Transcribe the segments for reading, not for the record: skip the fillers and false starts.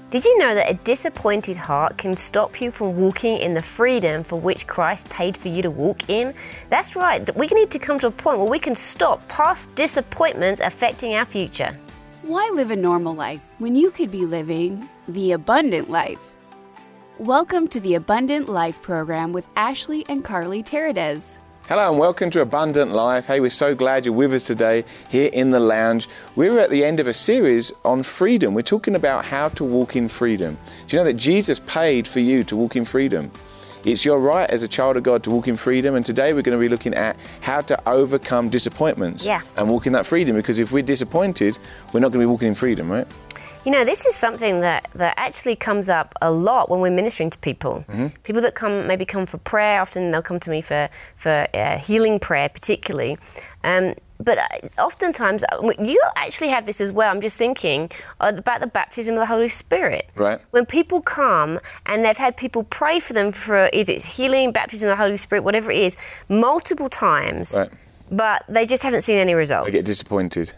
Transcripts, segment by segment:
Did you know that a disappointed heart can stop you from walking in the freedom for which Christ paid for you to walk in? That's right. We need to come to a point where we can stop past disappointments affecting our future. Why live a normal life when you could be living the abundant life? Welcome to the Abundant Life program with Ashley and Carly Teradez. Hello and welcome to Abundant Life. Hey, we're so glad you're with us today here in the lounge. We're at the end of a series on freedom. We're talking about how to walk in freedom. Do you know that Jesus paid for you to walk in freedom? It's your right as a child of God to walk in freedom, and today we're going to be looking at how to overcome disappointments and walk in that freedom, because if we're disappointed, we're not going to be walking in freedom, right? You know, this is something that actually comes up a lot when we're ministering to people. People that maybe come for prayer, often they'll come to me for healing prayer particularly. But oftentimes, you actually have this as well. I'm just thinking about the baptism of the Holy Spirit. Right. When people come and they've had people pray for them for either it's healing, baptism of the Holy Spirit, whatever it is, multiple times. Right. But they just haven't seen any results. They get disappointed.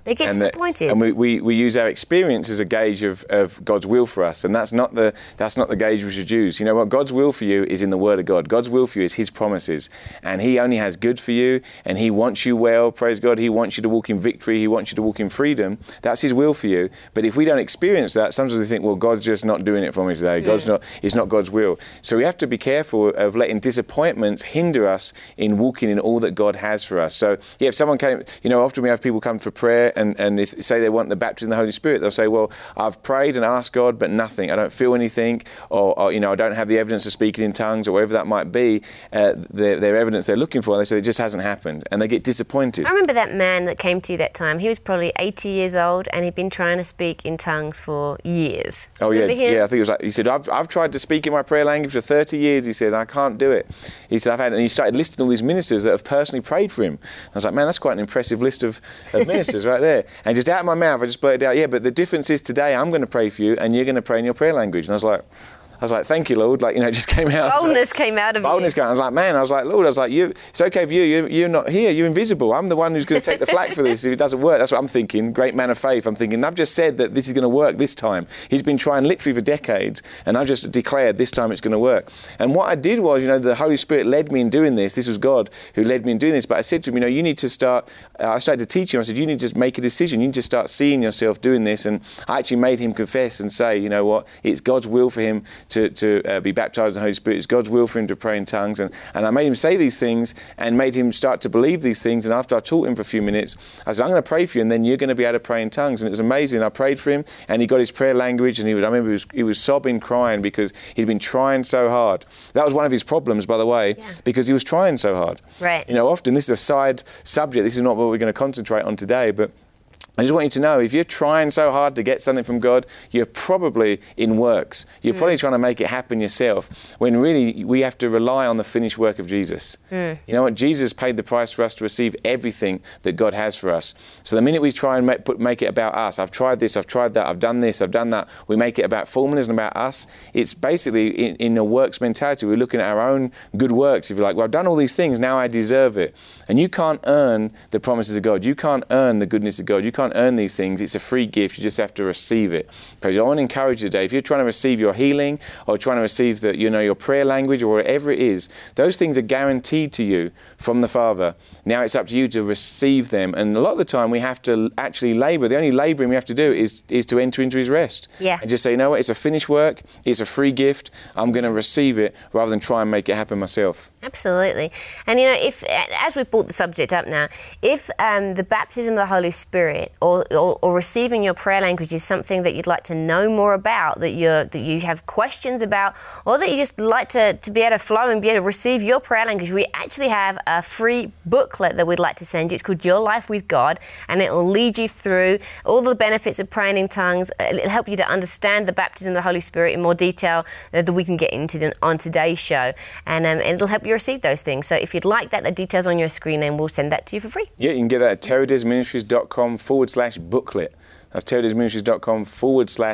And we use our experience as a gauge of God's will for us, and that's not the gauge we should use. You know what? God's will for you is in the Word of God. God's will for you is His promises, and He only has good for you, and He wants you well. Praise God. He wants you to walk in victory. He wants you to walk in freedom. That's His will for you. But if we don't experience that, sometimes we think, well, God's just not doing it for me today. It's not God's will. So we have to be careful of letting disappointments hinder us in walking in all that God has for us. So yeah, if someone came, often we have people come for prayer and if say they want the baptism of the Holy Spirit, they'll say, well, I've prayed and asked God, but nothing. I don't feel anything, or I don't have the evidence of speaking in tongues, or whatever that might be, their evidence they're looking for. They say it just hasn't happened, and they get disappointed. I remember that man that came to you that time. He was probably 80 years old, and he'd been trying to speak in tongues for years. Oh yeah, I think it was like, he said, I've tried to speak in my prayer language for 30 years. He said, I can't do it. He said, and he started listing all these ministers that have personally prayed for him. I was like, man, that's quite an impressive list of ministers right there. And just out of my mouth, I just blurted out, yeah, but the difference is today I'm going to pray for you and you're going to pray in your prayer language. And I was like, thank you, Lord. It just came out. Boldness came out of you. Boldness came out. I was like, man, Lord, it's okay for you. You're not here. You're invisible. I'm the one who's going to take the flak for this if it doesn't work. That's what I'm thinking. Great man of faith. I'm thinking, I've just said that this is going to work this time. He's been trying literally for decades, and I've just declared this time it's going to work. And what I did was, the Holy Spirit led me in doing this. This was God who led me in doing this. But I said to him, you need to start, I started to teach him. I said, you need to just make a decision. You need to start seeing yourself doing this. And I actually made him confess and say, you know what, it's God's will for him to be baptized in the Holy Spirit. It's God's will for him to pray in tongues. And I made him say these things and made him start to believe these things. And after I taught him for a few minutes, I said, I'm going to pray for you and then you're going to be able to pray in tongues. And it was amazing. I prayed for him and he got his prayer language, and I remember he was sobbing, crying because he'd been trying so hard. That was one of his problems, by the way, because he was trying so hard. Right. Often this is a side subject. This is not what we're going to concentrate on today, but I just want you to know, if you're trying so hard to get something from God, you're probably in works. You're probably trying to make it happen yourself, when really we have to rely on the finished work of Jesus. You know what? Jesus paid the price for us to receive everything that God has for us. So the minute we try and make it about us, I've tried this, I've tried that, I've done this, I've done that, we make it about formalism, about us, it's basically in a works mentality. We're looking at our own good works. If you're like, well, I've done all these things, now I deserve it. And you can't earn the promises of God. You can't earn the goodness of God. You can't earn these things. It's a free gift. You just have to receive it. I want to encourage you today, if you're trying to receive your healing or trying to receive your prayer language or whatever it is, those things are guaranteed to you from the Father. Now it's up to you to receive them. And a lot of the time we have to actually labour. The only labouring we have to do is to enter into his rest. Yeah. And just say, you know what, it's a finished work. It's a free gift. I'm going to receive it rather than try and make it happen myself. Absolutely. And if, as we've brought the subject up now, if the baptism of the Holy Spirit or receiving your prayer language is something that you'd like to know more about, that you have questions about, or that you just like to be able to flow and be able to receive your prayer language, we actually have a free booklet that we'd like to send you. It's called Your Life with God, and it will lead you through all the benefits of praying in tongues. It'll help you to understand the baptism of the Holy Spirit in more detail that we can get into on today's show, and it'll help you receive those things. So if you'd like that, the details on your screen, and we'll send that to you for free. Yeah, you can get that at teradezministries.com/booklet. That's teradezministries.com/booklet.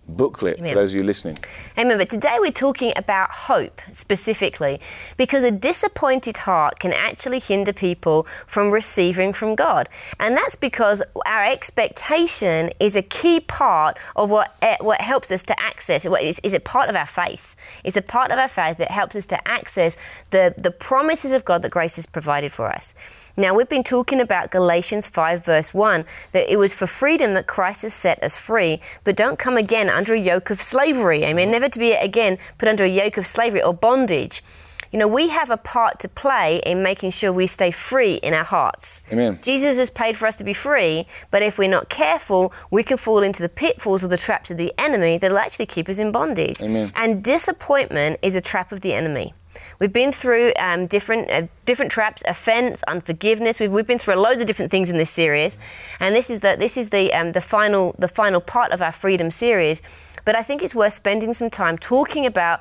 booklet for those of you listening. Amen. But today we're talking about hope specifically, because a disappointed heart can actually hinder people from receiving from God. And that's because our expectation is a key part of what helps us to access. Is a part of our faith. It's a part of our faith that helps us to access the promises of God that grace has provided for us. Now, we've been talking about Galatians 5 verse 1, that it was for freedom that Christ has set us free, but don't come again under a yoke of slavery. Amen. Never to be again put under a yoke of slavery or bondage. You know, we have a part to play in making sure we stay free in our hearts. Amen. Jesus has paid for us to be free, but if we're not careful, we can fall into the pitfalls or the traps of the enemy that will actually keep us in bondage. Amen. And disappointment is a trap of the enemy. We've been through different traps: offense, unforgiveness. We've been through loads of different things in this series, and this is the final part of our freedom series. But I think it's worth spending some time talking about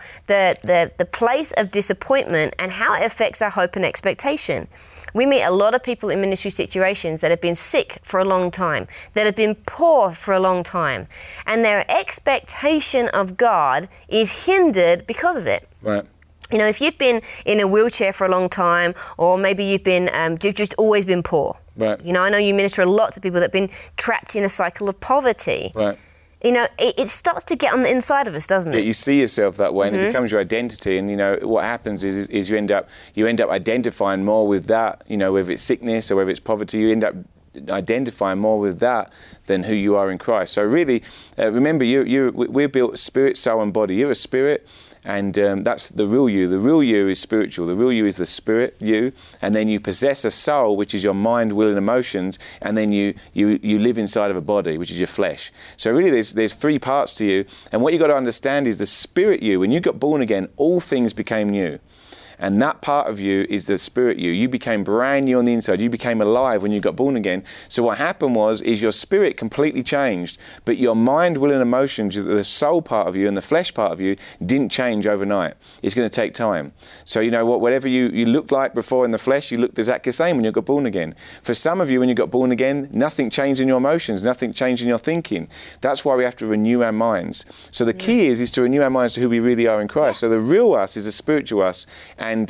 the place of disappointment and how it affects our hope and expectation. We meet a lot of people in ministry situations that have been sick for a long time, that have been poor for a long time, and their expectation of God is hindered because of it. Right. You know, if you've been in a wheelchair for a long time, or maybe you've just always been poor. Right. You know, I know you minister a lot to people that have been trapped in a cycle of poverty. Right. You know, it starts to get on the inside of us, doesn't it? Yeah, you see yourself that way, and it becomes your identity. And you know what happens is you end up identifying more with that. You know, whether it's sickness or whether it's poverty, you end up identifying more with that than who you are in Christ. So really, remember, we're built spirit, soul, and body. You're a spirit. And that's the real you. The real you is spiritual. The real you is the spirit you. And then you possess a soul, which is your mind, will, and emotions. And then you live inside of a body, which is your flesh. So really there's three parts to you. And what you've got to understand is the spirit you. When you got born again, all things became new. And that part of you is the spirit you. You became brand new on the inside. You became alive when you got born again. So what happened is your spirit completely changed, but your mind, will, and emotions, the soul part of you and the flesh part of you, didn't change overnight. It's going to take time. So you know what? Whatever you looked like before in the flesh, you looked exactly the same when you got born again. For some of you, when you got born again, nothing changed in your emotions, nothing changed in your thinking. That's why we have to renew our minds. So the key is to renew our minds to who we really are in Christ. So the real us is the spiritual us. And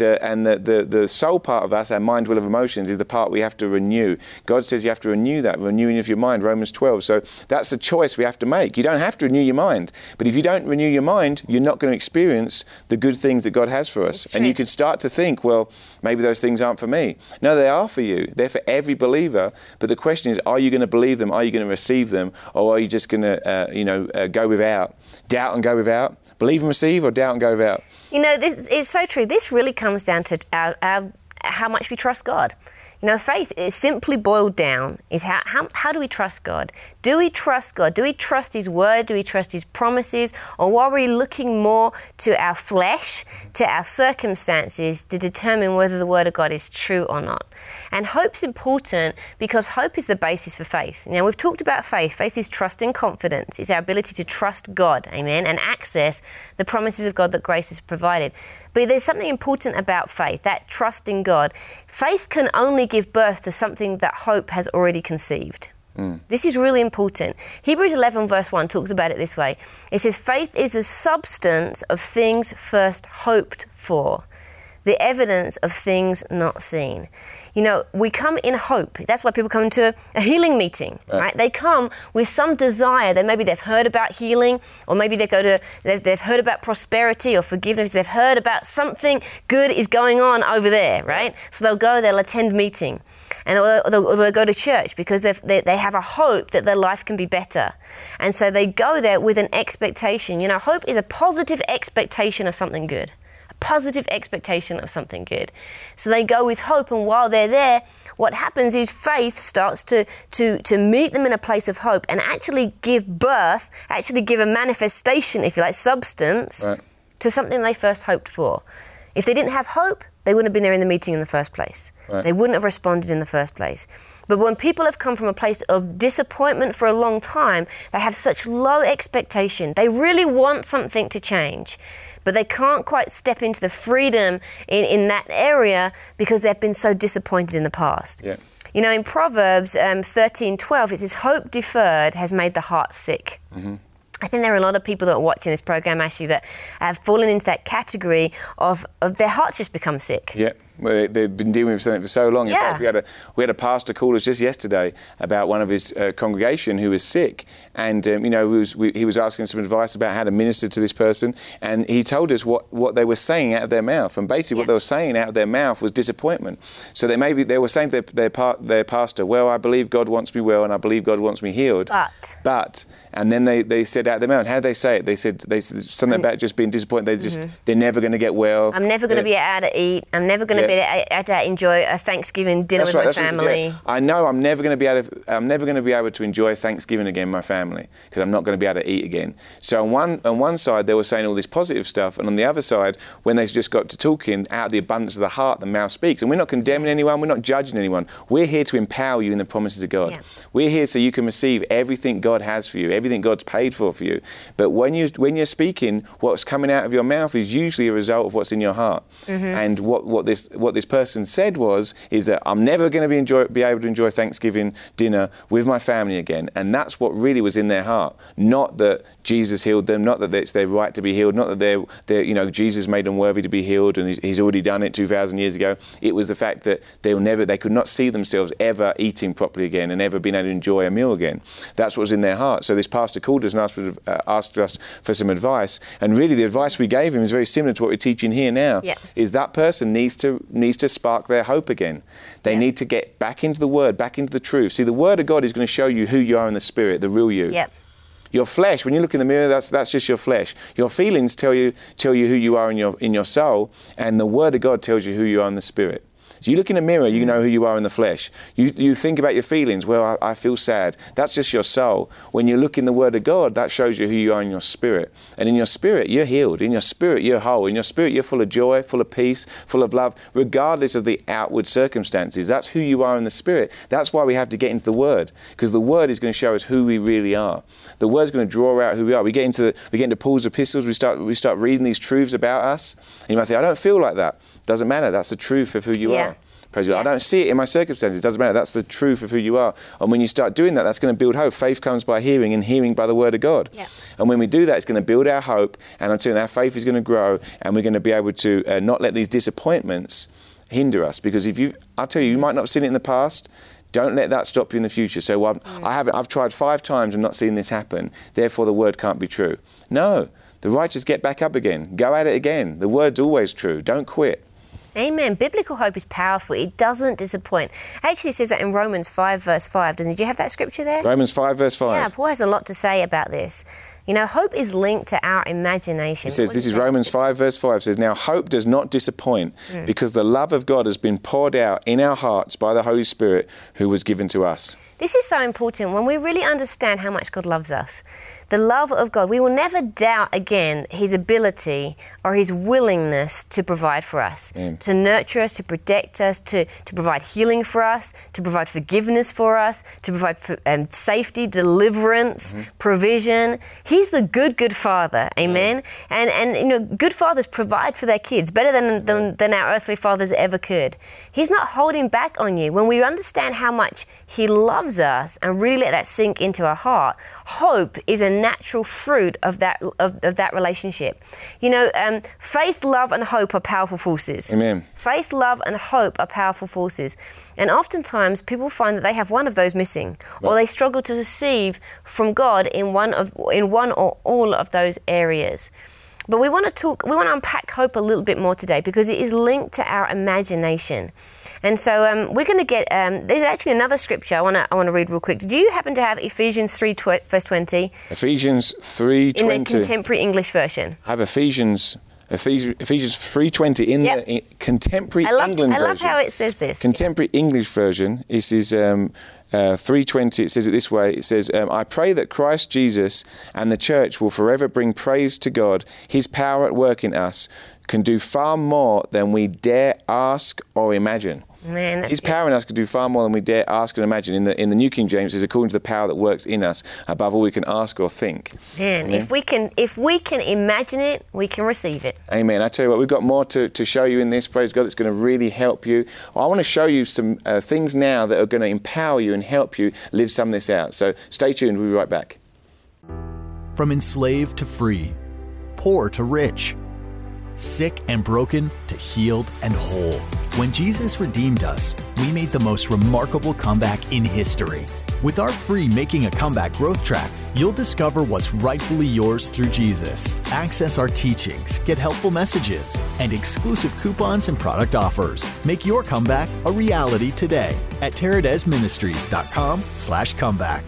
the soul part of us, our mind, will, of emotions, is the part we have to renew. God says you have to renew that, renewing of your mind, Romans 12. So that's a choice we have to make. You don't have to renew your mind, but if you don't renew your mind, you're not going to experience the good things that God has for us. And you could start to think, well, maybe those things aren't for me. No, they are for you. They're for every believer. But the question is, are you going to believe them? Are you going to receive them? Or are you just going to go without? Doubt and go without? Believe and receive, or doubt and go without? You know, this is so true. This really comes down to how much we trust God. You know, faith is simply boiled down is how do we trust God? Do we trust God? Do we trust His word? Do we trust His promises? Or are we looking more to our flesh, to our circumstances to determine whether the word of God is true or not? And hope's important because hope is the basis for faith. Now, we've talked about faith. Faith is trust and confidence. It's our ability to trust God, amen, and access the promises of God that grace has provided. But there's something important about faith, that trust in God. Faith can only give birth to something that hope has already conceived. This is really important. Hebrews 11 verse 1 talks about it this way. It says, faith is the substance of things first hoped for, the evidence of things not seen. You know, we come in hope. That's why people come to a healing meeting, right? They come with some desire that maybe they've heard about healing, or maybe they've heard about prosperity or forgiveness. They've heard about something good is going on over there, right? So they'll go, they'll attend meeting, and they'll go to church because they have a hope that their life can be better. And so they go there with an expectation. You know, hope is a positive expectation of something good. Positive expectation of something good. So they go with hope, and while they're there, what happens is faith starts to meet them in a place of hope and actually give birth, actually give a manifestation, if you like, substance to something they first hoped for. If they didn't have hope, they wouldn't have been there in the meeting in the first place. They wouldn't have responded in the first place. But when people have come from a place of disappointment for a long time, they have such low expectation. They really want something to change, but they can't quite step into the freedom in that area because they've been so disappointed in the past. Yeah. You know, in Proverbs 13:12, it says, hope deferred has made the heart sick. I think there are a lot of people that are watching this program, Ashley, that have fallen into that category of their hearts just become sick. Yeah. Well, they've been dealing with something for so long. In fact, we had a pastor call us just yesterday about one of his congregation who was sick, and he was asking some advice about how to minister to this person, and he told us what they were saying out of their mouth, and basically what they were saying out of their mouth was disappointment. So they were saying to their pastor, "Well, I believe God wants me well, and I believe God wants me healed." But and then they said out of their mouth, how did they say it? They said something about just being disappointed. They're never going to get well. I'm never going to be able to eat. I'm never going to be able to enjoy a Thanksgiving dinner with my family. I know I'm never going to be able to enjoy Thanksgiving again with my family because I'm not going to be able to eat again. So on one side they were saying all this positive stuff, and on the other side, when they just got to talking, out of the abundance of the heart, the mouth speaks. And we're not condemning anyone. We're not judging anyone. We're here to empower you in the promises of God. Yeah. We're here so you can receive everything God has for you, everything God's paid for you. But when you're speaking, what's coming out of your mouth is usually a result of what's in your heart. And what this person said is that I'm never going to be able to enjoy Thanksgiving dinner with my family again. And that's what really was in their heart. Not that Jesus healed them, not that it's their right to be healed, not that Jesus made them worthy to be healed and he's already done it 2,000 years ago. It was the fact that they could not see themselves ever eating properly again and ever being able to enjoy a meal again. That's what was in their heart. So this pastor called us and asked us for some advice. And really the advice we gave him is very similar to what we're teaching here now. Yeah. Is that person needs to spark their hope again. They need to get back into the Word, back into the truth. See, the Word of God is going to show you who you are in the Spirit, the real you. Yep. Your flesh, when you look in the mirror, that's just your flesh. Your feelings tell you who you are in your soul, and the Word of God tells you who you are in the Spirit. So you look in the mirror, you know who you are in the flesh. You think about your feelings. Well, I feel sad. That's just your soul. When you look in the Word of God, that shows you who you are in your spirit. And in your spirit, you're healed. In your spirit, you're whole. In your spirit, you're full of joy, full of peace, full of love, regardless of the outward circumstances. That's who you are in the spirit. That's why we have to get into the Word, because the Word is going to show us who we really are. The Word's going to draw out who we are. We get into Paul's epistles. We start reading these truths about us. And you might think, I don't feel like that. Doesn't matter. That's the truth of who you are. Praise God. I don't see it in my circumstances. It doesn't matter. That's the truth of who you are. And when you start doing that, that's going to build hope. Faith comes by hearing, and hearing by the Word of God. Yeah. And when we do that, it's going to build our hope, and I'm telling you, our faith is going to grow, and we're going to be able to not let these disappointments hinder us. Because I'll tell you might not have seen it in the past. Don't let that stop you in the future. So I've tried 5 times and not seen this happen. Therefore, the Word can't be true. No, the righteous get back up again. Go at it again. The Word's always true. Don't quit. Amen. Biblical hope is powerful. It doesn't disappoint. It actually says that in Romans 5, verse 5. Did you have that scripture there? Romans 5, verse 5. Yeah, Paul has a lot to say about this. You know, hope is linked to our imagination. It says, this is Romans 5, verse 5. It says, now hope does not disappoint because the love of God has been poured out in our hearts by the Holy Spirit who was given to us. This is so important when we really understand how much God loves us. The love of God. We will never doubt again His ability or His willingness to provide for us, to nurture us, to protect us, to provide healing for us, to provide forgiveness for us, to provide safety, deliverance, provision. He's the good Father. Amen. And you know, good fathers provide for their kids better than our earthly fathers ever could. He's not holding back on you. When we understand how much He loves us and really let that sink into our heart, hope is a natural fruit of that relationship. You know, faith, love, and hope are powerful forces. Amen. Faith, love, and hope are powerful forces. And oftentimes people find that they have one of those missing, or they struggle to receive from God in one or all of those areas. But we want to unpack hope a little bit more today because it is linked to our imagination. And so we're going to get, there's actually another scripture I want to read real quick. Do you happen to have Ephesians 3, verse 20? Ephesians 3:20. In the Contemporary English Version. I have Ephesians 3:20 in the Contemporary England Version. I love how it says this. Contemporary English Version. This is 3:20. It says it this way. It says, I pray that Christ Jesus and the church will forever bring praise to God. His power at work in us can do far more than we dare ask or imagine. Man, His power in us can do far more than we dare ask and imagine. In the New King James, it's according to the power that works in us above all we can ask or think. Man, amen? if we can imagine it, we can receive it. Amen. I tell you what, we've got more to show you in this, praise God, that's going to really help you. I want to show you some things now that are going to empower you and help you live some of this out. So stay tuned, we'll be right back. from enslaved to free, poor to rich, sick and broken to healed and whole. When Jesus redeemed us, we made the most remarkable comeback in history. With our free Making a Comeback growth track, you'll discover what's rightfully yours through Jesus. Access our teachings, get helpful messages, and exclusive coupons and product offers. Make your comeback a reality today at teradezministries.com/comeback.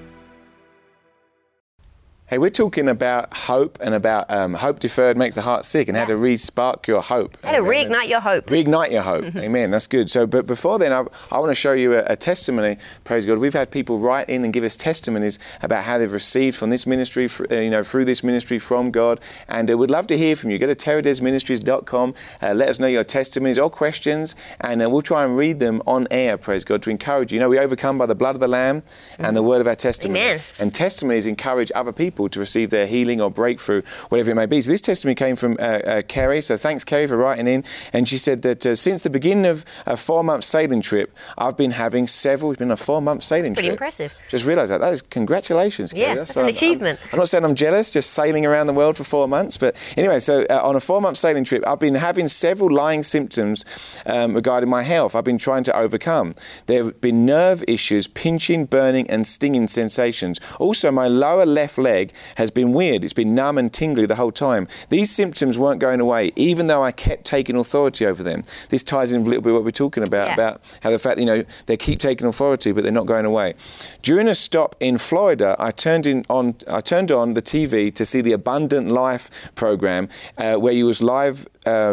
Hey, we're talking about hope and about hope deferred makes the heart sick and how to re-spark your hope. How to reignite your hope. Reignite your hope. Amen. That's good. So, but before then, I want to show you a testimony. Praise God. We've had people write in and give us testimonies about how they've received from this ministry, through this ministry from God. And we'd love to hear from you. Go to teradezministries.com. Let us know your testimonies or questions, and we'll try and read them on air. Praise God, to encourage you. You know, we overcome by the blood of the Lamb and the word of our testimony. Amen. And testimonies encourage other people to receive their healing or breakthrough, whatever it may be. So this testimony came from Kerry. So thanks, Kerry, for writing in. And she said that since the beginning of a 4-month sailing trip, I've been having several. It's been a 4-month sailing trip. Pretty impressive. Just realised that. That is congratulations, Kerry. Yeah, that's an achievement. I'm not saying I'm jealous, just sailing around the world for 4 months. But anyway, so on a 4-month sailing trip, I've been having several lying symptoms regarding my health. I've been trying to overcome. There have been nerve issues, pinching, burning, and stinging sensations. Also, my lower left leg has been weird. It's been numb and tingly the whole time. These symptoms weren't going away, even though I kept taking authority over them. This ties in a little bit what we're talking about how the fact, they keep taking authority, but they're not going away. During a stop in Florida, I turned on the TV to see the Abundant Life program, where your live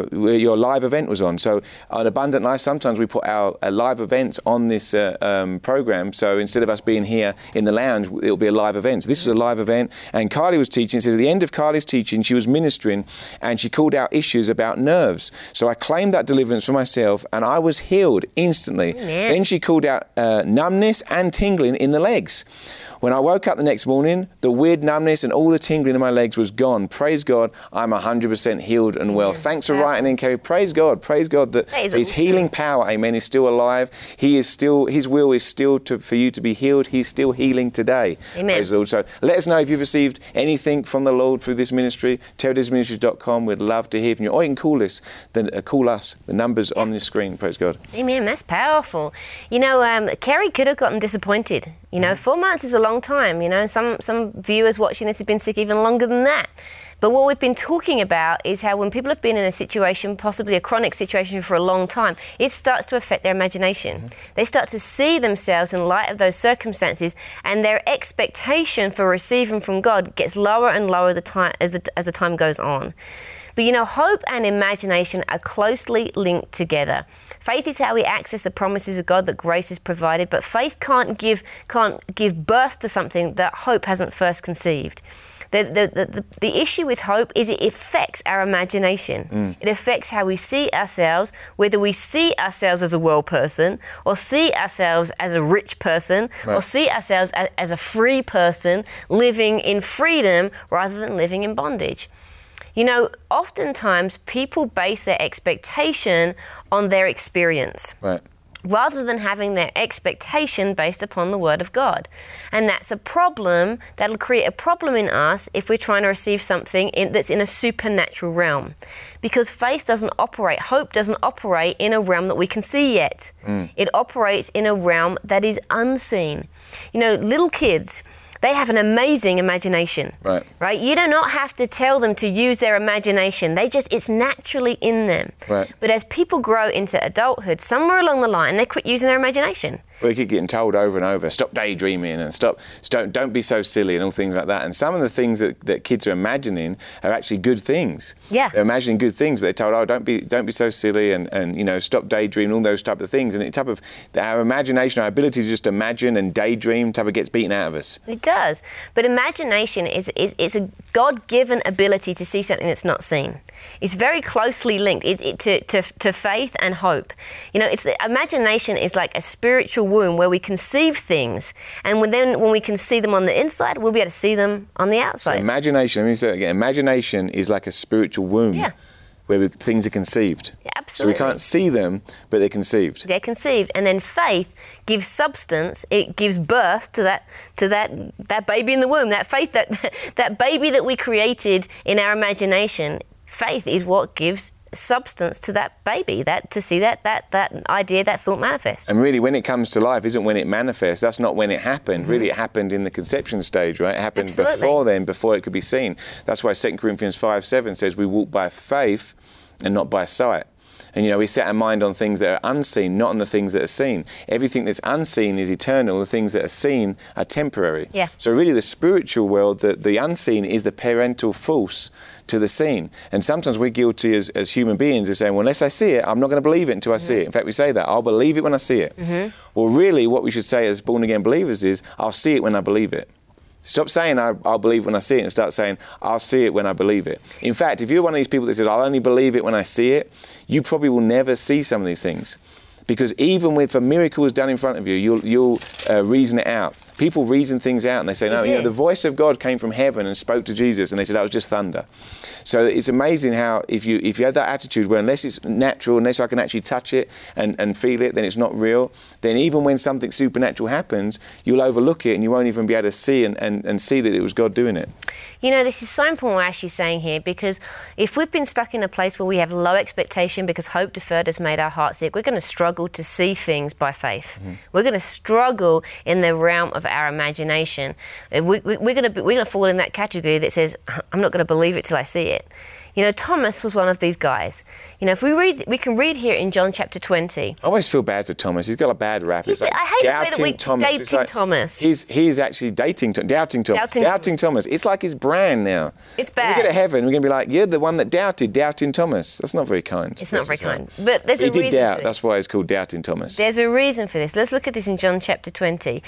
event was on. So on Abundant Life, sometimes we put our live events on this program. So instead of us being here in the lounge, it'll be a live event. So this was a live event, and Carly was teaching. It says at the end of Carly's teaching, she was ministering, and she called out issues about nerves. So I claimed that deliverance for myself, and I was healed instantly. Amen. Then she called out numbness and tingling in the legs. When I woke up the next morning, the weird numbness and all the tingling in my legs was gone. Praise God, I'm 100% healed and well. Thanks for writing in, Kerry. Praise God that His awesome. healing power, amen, is still alive. His will is still for you to be healed. He's still healing today. Amen. Praise the Lord. So let us know if you've received anything from the Lord through this ministry. teradezministries.com. We'd love to hear from you. Or you can call us. The number's on the screen. Praise God. Amen. That's powerful. Kerry could have gotten disappointed. 4 months is a long time. Some viewers watching this have been sick even longer than that. But what we've been talking about is how when people have been in a situation, possibly a chronic situation for a long time, it starts to affect their imagination. They start to see themselves in light of those circumstances, and their expectation for receiving from God gets lower and lower as the time goes on. But hope and imagination are closely linked together. Faith is how we access the promises of God that grace has provided, but faith can't give birth to something that hope hasn't first conceived. The issue with hope is it affects our imagination. It affects how we see ourselves, whether we see ourselves as a well person, or see ourselves as a rich person, or see ourselves as a free person living in freedom rather than living in bondage. Oftentimes people base their expectation on their experience. Right. Rather than having their expectation based upon the Word of God. And that's a problem. That'll create a problem in us if we're trying to receive something that's in a supernatural realm. Because faith doesn't operate, hope doesn't operate in a realm that we can see yet. It operates in a realm that is unseen. Little kids, they have an amazing imagination, right? You do not have to tell them to use their imagination. It's naturally in them. Right. But as people grow into adulthood, somewhere along the line, they quit using their imagination. We keep getting told over and over, stop daydreaming and don't be so silly and all things like that. And some of the things that kids are imagining are actually good things. Yeah. They're imagining good things, but they're told, don't be so silly and stop daydreaming, all those type of things. And our imagination, our ability to just imagine and daydream gets beaten out of us. It does. But imagination is a God-given ability to see something that's not seen. It's very closely linked to faith and hope. Imagination is like a spiritual womb where we conceive things, and when we can see them on the inside, we'll be able to see them on the outside. So imagination, let me say it again. Imagination is like a spiritual womb. Yeah. where things are conceived. Absolutely. So we can't see them, but they're conceived. They're conceived, and then faith gives substance. It gives birth to that baby in the womb. That faith, that baby that we created in our imagination. Faith is what gives substance to that baby, to see that idea, that thought manifest. And really, when it comes to life, isn't when it manifests. That's not when it happened. Really, it happened in the conception stage, right? It happened Absolutely. before then, before it could be seen. That's why 2 Corinthians 5:7 says we walk by faith and not by sight. And, we set our mind on things that are unseen, not on the things that are seen. Everything that's unseen is eternal. The things that are seen are temporary. Yeah. So really the spiritual world, the unseen is the parental force to the seen. And sometimes we're guilty as human beings of saying, well, unless I see it, I'm not going to believe it until I see it. In fact, we say that. I'll believe it when I see it. Well, really what we should say as born-again believers is, I'll see it when I believe it. Stop saying I'll believe when I see it and start saying I'll see it when I believe it. In fact, if you're one of these people that says I'll only believe it when I see it, you probably will never see some of these things. Because even if a miracle is done in front of you, you'll reason it out. People reason things out and they say, no, the voice of God came from heaven and spoke to Jesus, and they said that was just thunder. So it's amazing how if you have that attitude where unless it's natural, unless I can actually touch it and feel it, then it's not real. Then even when something supernatural happens, you'll overlook it and you won't even be able to see and see that it was God doing it. This is so important what Ashley's saying here, because if we've been stuck in a place where we have low expectation because hope deferred has made our heart sick, we're going to struggle to see things by faith. We're going to struggle in the realm of our imagination. We're going to fall in that category that says, I'm not going to believe it till I see it. Thomas was one of these guys. If we can read here in John chapter 20. I always feel bad for Thomas. He's got a bad rap. It's like I hate doubting the way that we dating Thomas. He's actually doubting Thomas. It's like his brand now. It's bad. When we get to heaven, we're going to be like, you're the one that doubting Thomas. That's not very kind. It's not very kind. But there's a reason. He did doubt. For this. That's why it's called doubting Thomas. There's a reason for this. Let's look at this in John chapter 20.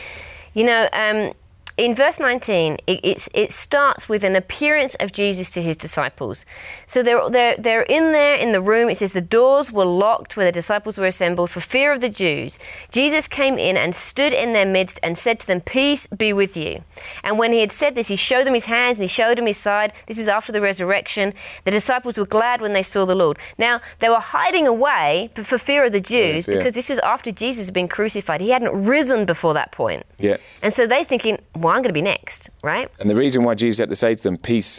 In verse 19, it starts with an appearance of Jesus to his disciples. So they're in there in the room. It says the doors were locked where the disciples were assembled for fear of the Jews. Jesus came in and stood in their midst and said to them, "Peace be with you." And when he had said this, he showed them his hands and he showed them his side. This is after the resurrection. The disciples were glad when they saw the Lord. Now, they were hiding away for fear of the Jews because this was after Jesus had been crucified. He hadn't risen before that point. Yeah. And so they're thinking, well, I'm going to be next, right? And the reason why Jesus had to say to them, peace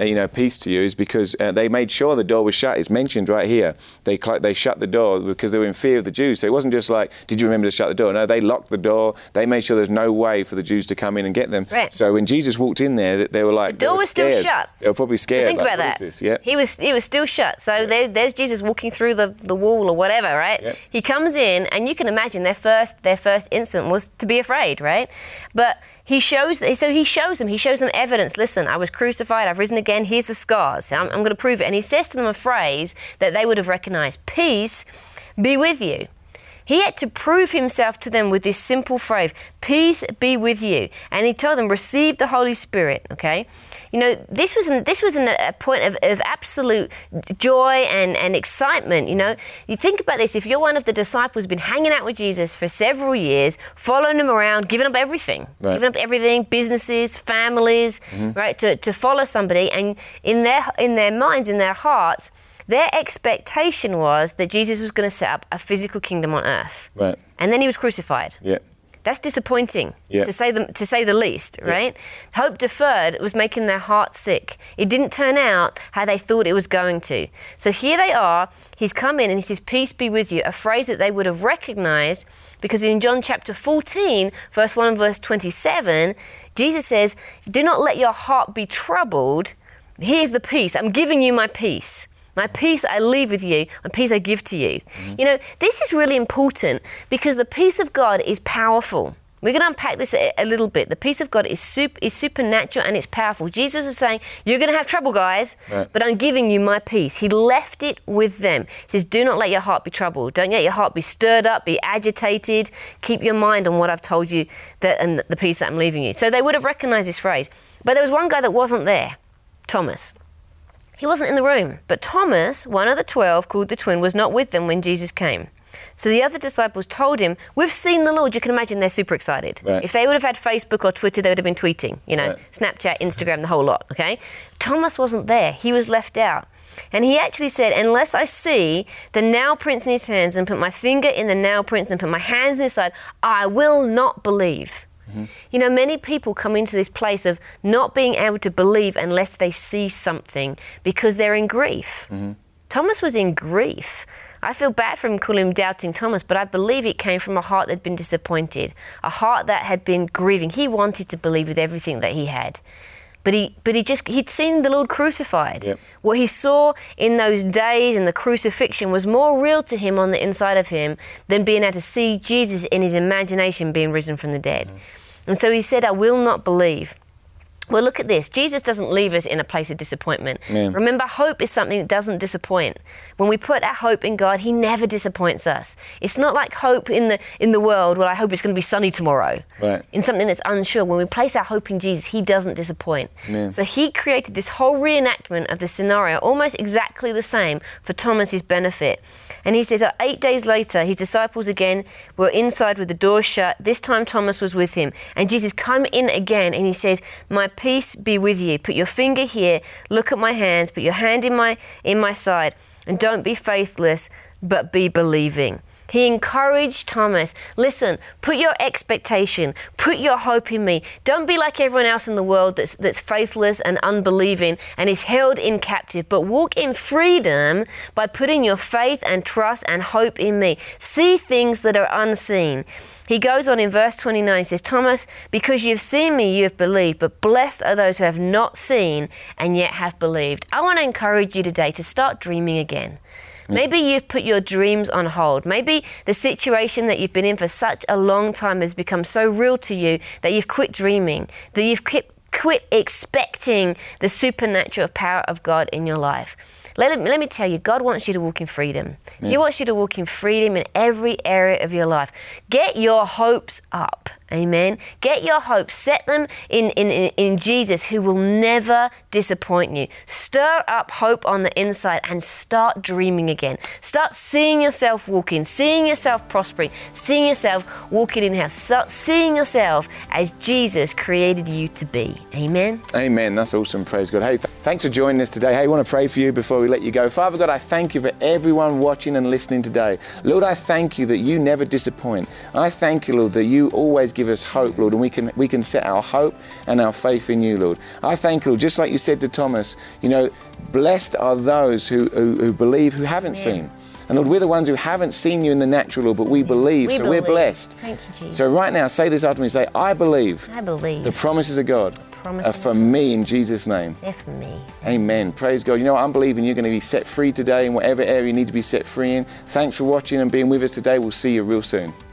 to you, is because they made sure the door was shut. It's mentioned right here. They shut the door because they were in fear of the Jews. So it wasn't just like, did you remember to shut the door? No, they locked the door. They made sure there's no way for the Jews to come in and get them. Right. So when Jesus walked in there, they were like, the door was still shut. They were probably scared. So think about what that. is this? Yeah. He was still shut. So there's Jesus walking through the wall or whatever, right? Yeah. He comes in, and you can imagine their first instinct was to be afraid, right? But He shows them evidence. Listen, I was crucified, I've risen again, here's the scars. I'm going to prove it. And he says to them a phrase that they would have recognized: peace be with you. He had to prove himself to them with this simple phrase, peace be with you. And he told them, receive the Holy Spirit, okay? This was a point of absolute joy and excitement, You think about this, if you're one of the disciples who's been hanging out with Jesus for several years, following him around, giving up everything, businesses, families, right, to follow somebody, and in their minds, in their hearts, their expectation was that Jesus was going to set up a physical kingdom on earth. Right. And then he was crucified. Yeah. That's disappointing, yeah. to say the least, right? Yeah. Hope deferred was making their hearts sick. It didn't turn out how they thought it was going to. So here they are, he's come in and he says, peace be with you, a phrase that they would have recognized, because in John chapter 14, verse 1 and verse 27, Jesus says, do not let your heart be troubled. Here's the peace. I'm giving you my peace. My peace I leave with you, my peace I give to you. Mm-hmm. This is really important because the peace of God is powerful. We're going to unpack this a little bit. The peace of God is supernatural and it's powerful. Jesus is saying, you're going to have trouble, guys, but I'm giving you my peace. He left it with them. He says, do not let your heart be troubled. Don't let your heart be stirred up, be agitated. Keep your mind on what I've told you and the peace that I'm leaving you. So they would have recognized this phrase. But there was one guy that wasn't there, Thomas. He wasn't in the room, but Thomas, one of the 12, called the twin, was not with them when Jesus came. So the other disciples told him, we've seen the Lord. You can imagine they're super excited. Right. If they would have had Facebook or Twitter, they would have been tweeting, Right. Snapchat, Instagram, the whole lot, okay? Thomas wasn't there. He was left out. And he actually said, unless I see the nail prints in his hands and put my finger in the nail prints and put my hands inside, I will not believe. Many people come into this place of not being able to believe unless they see something because they're in grief. Thomas was in grief. I feel bad for him calling him Doubting Thomas, but I believe it came from a heart that had been disappointed, a heart that had been grieving. He wanted to believe with everything that he had. But he'd seen the Lord crucified. Yep. What he saw in those days and the crucifixion was more real to him on the inside of him than being able to see Jesus in his imagination being risen from the dead. And so he said, I will not believe. Well, look at this. Jesus doesn't leave us in a place of disappointment. Amen. Remember, hope is something that doesn't disappoint. When we put our hope in God, he never disappoints us. It's not like hope in the world, well, I hope it's going to be sunny tomorrow. Right. In something that's unsure. When we place our hope in Jesus, he doesn't disappoint. Amen. So he created this whole reenactment of the scenario, almost exactly the same, for Thomas's benefit. And he says, 8 days later, his disciples again were inside with the door shut. This time Thomas was with him. And Jesus come in again and he says, my peace be with you. Put your finger here. Look at my hands. Put your hand in my side. And don't be faithless, but be believing. He encouraged Thomas, listen, put your expectation, put your hope in me. Don't be like everyone else in the world that's faithless and unbelieving and is held in captive, but walk in freedom by putting your faith and trust and hope in me. See things that are unseen. He goes on in verse 29, he says, Thomas, because you've seen me, you have believed, but blessed are those who have not seen and yet have believed. I want to encourage you today to start dreaming again. Maybe you've put your dreams on hold. Maybe the situation that you've been in for such a long time has become so real to you that you've quit dreaming, that you've quit expecting the supernatural power of God in your life. Let me tell you, God wants you to walk in freedom. Yeah. He wants you to walk in freedom in every area of your life. Get your hopes up. Amen. Get your hopes. Set them in Jesus, who will never disappoint you. Stir up hope on the inside and start dreaming again. Start seeing yourself walking, seeing yourself prospering, seeing yourself walking in health. Start seeing yourself as Jesus created you to be. Amen. Amen. That's awesome. Praise God. Hey, thanks for joining us today. Hey, I want to pray for you before we let you go. Father God, I thank you for everyone watching and listening today. Lord, I thank you that you never disappoint. I thank you, Lord, that you always give us hope, Lord, and we can set our hope and our faith in you, Lord. I thank you, Lord, just like you said to Thomas, blessed are those who believe, who haven't seen. And Lord, we're the ones who haven't seen you in the natural, Lord, but we believe, we're blessed. Thank you, Jesus. So right now, say this after me, say, I believe. I believe. The promises of God are for me in Jesus' name. They're for me. Amen. Praise God. I'm believing you're going to be set free today in whatever area you need to be set free in. Thanks for watching and being with us today. We'll see you real soon.